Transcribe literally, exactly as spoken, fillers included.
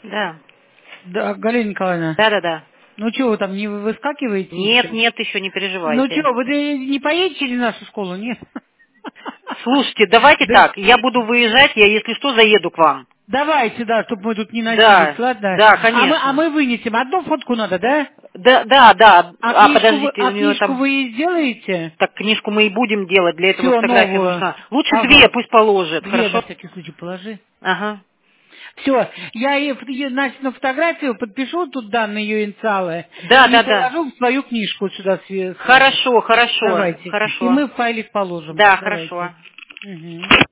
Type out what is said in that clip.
Да. Да, Галина Николаевна. Да-да-да. Ну что, вы там не выскакиваете? Нет, еще? нет, еще не Ну переживайте. что, вы не поедете через нашу школу, нет? Слушайте, давайте Да. так, я буду выезжать, я, если что, заеду к вам. Давайте, да, чтобы мы тут не носились, Да, ладно? да, А мы, а конечно. мы вынесем. Одну фотку надо, да? Да, да, да. А А, книжку вы, подождите, у а нее книжку там... вы и сделаете? Так, книжку мы и будем делать, для этого Все, фотография новую. нужна. Лучше две Ага. пусть положит, Две на хорошо? всякий случай положи. Ага. Все, я ей фото- ей, значит, на фотографию подпишу тут данные ее инициалы Да, и да, да. положу в свою книжку сюда све- сразу. Хорошо, хорошо, Давайте. И хорошо. мы в файлик положим. Да, Давайте. хорошо. Мгм.